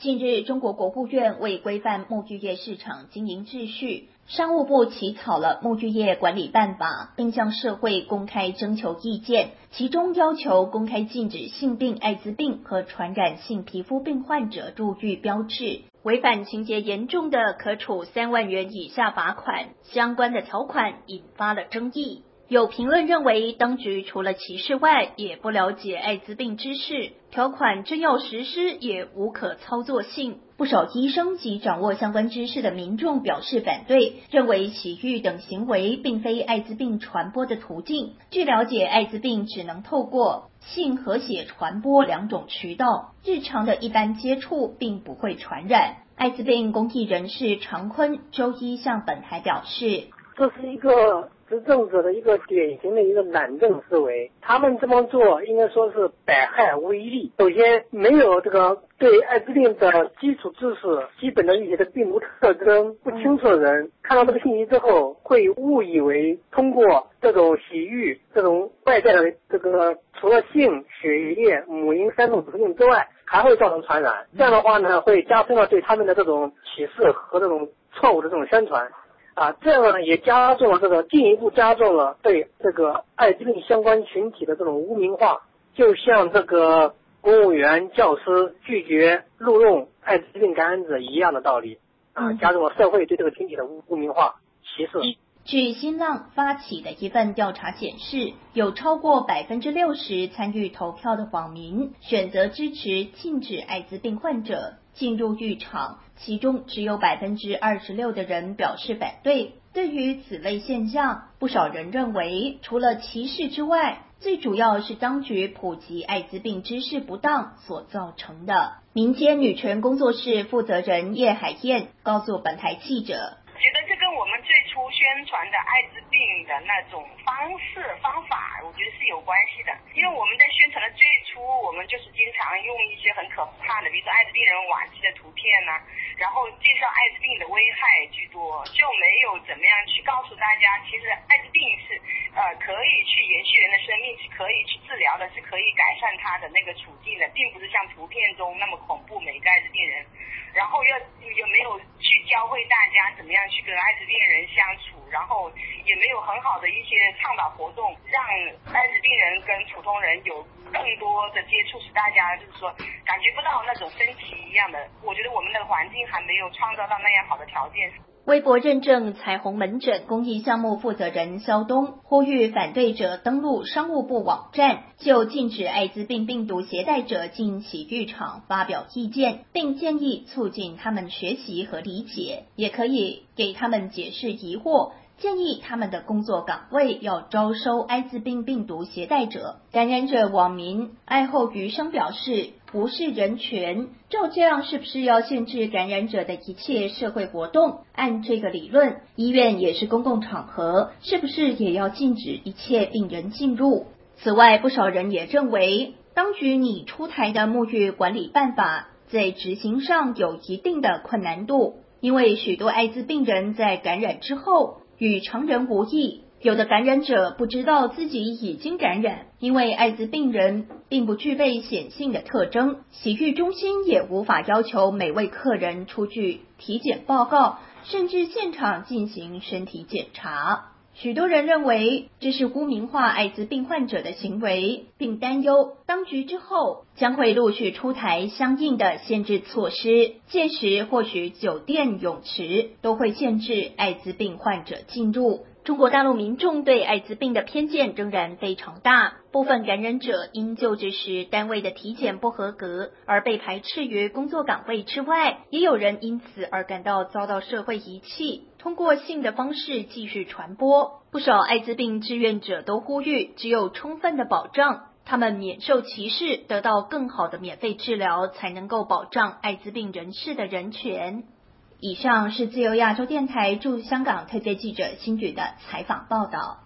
近日，中国国务院为规范木具业市场经营秩序，商务部起草了木具业管理办法，并向社会公开征求意见，其中要求公开禁止性病、艾滋病和传染性皮肤病患者入狱标志，违反情节严重的可处3万元以下罚款。相关的条款引发了争议。有评论认为，当局除了歧视外，也不了解艾滋病知识，条款真要实施也无可操作性。不少医生及掌握相关知识的民众表示反对，认为洗浴等行为并非艾滋病传播的途径。据了解，艾滋病只能透过性和血传播2种渠道，日常的一般接触并不会传染。艾滋病公益人士常坤周一向本台表示， 这是一个执政者的一个典型的一个懒政思维，他们这么做应该说是百害无一利。首先，没有这个对艾滋病的基础知识、基本的一些的病毒特征不清楚的人，看到这个信息之后，会误以为通过这种洗浴、这种外在的这个除了性、血液、母婴3种途径之外，还会造成传染。这样的话呢，会加深了对他们的这种歧视和这种错误的这种宣传。这样呢也进一步加重了对这个艾滋病相关群体的这种污名化，就像这个公务员、教师拒绝录用艾滋病感染者一样的道理，加重了社会对这个群体的污名化、歧视。 据新浪发起的一份调查显示，有超过60%参与投票的网民选择支持禁止艾滋病患者进入浴场，其中只有26%的人表示反对。对于此类现象，不少人认为，除了歧视之外，最主要是当局普及艾滋病知识不当所造成的。民间女权工作室负责人叶海燕告诉本台记者， 觉得这跟我们最初宣传的艾滋病的那种方法，我觉得是有关系的。因为我们在宣传的最初，我们就是经常用一些很可怕的，比如说艾滋病人惋惜的图片然后介绍艾滋病的危害居多，就没有怎么样去告诉大家，其实艾滋病是可以去延续人的生命，是可以去治疗的，是可以改善他的那个处境的，并不是像图片中那么恐怖，每个艾滋病人。然后也没有去教会大家怎么样去跟艾滋病人相处，然后也没有很好的一些倡导活动，让艾滋病人跟普通人有更多的接触，使大家就是说感觉不到那种分歧一样的。我觉得我们的环境还没有创造到那样好的条件。 微博认证彩虹门诊公益项目负责人肖东呼吁反对者登录商务部网站，就禁止艾滋病病毒携带者进洗浴场发表意见，并建议促进他们学习和理解，也可以给他们解释疑惑，建议他们的工作岗位要招收艾滋病病毒携带者。感染者网民爱后余生表示，无视人权，照这样是不是要限制感染者的一切社会活动？按这个理论，医院也是公共场合，是不是也要禁止一切病人进入？此外，不少人也认为，当局拟出台的沐浴管理办法在执行上有一定的困难度，因为许多艾滋病人在感染之后与常人无异，有的感染者不知道自己已经感染，因为艾滋病人并不具备显性的特征，洗浴中心也无法要求每位客人出具体检报告，甚至现场进行身体检查。许多人认为这是污名化艾滋病患者的行为，并担忧当局之后将会陆续出台相应的限制措施，届时或许酒店、泳池都会限制艾滋病患者进入。中国大陆民众对艾滋病的偏见仍然非常大，部分感染者因就职时单位的体检不合格而被排斥于工作岗位之外，也有人因此而感到遭到社会遗弃，通过性的方式继续传播。不少艾滋病志愿者都呼吁，只有充分的保障，他们免受歧视，得到更好的免费治疗，才能够保障艾滋病人士的人权。以上是自由亚洲电台驻香港特约记者辛宇的采访报道。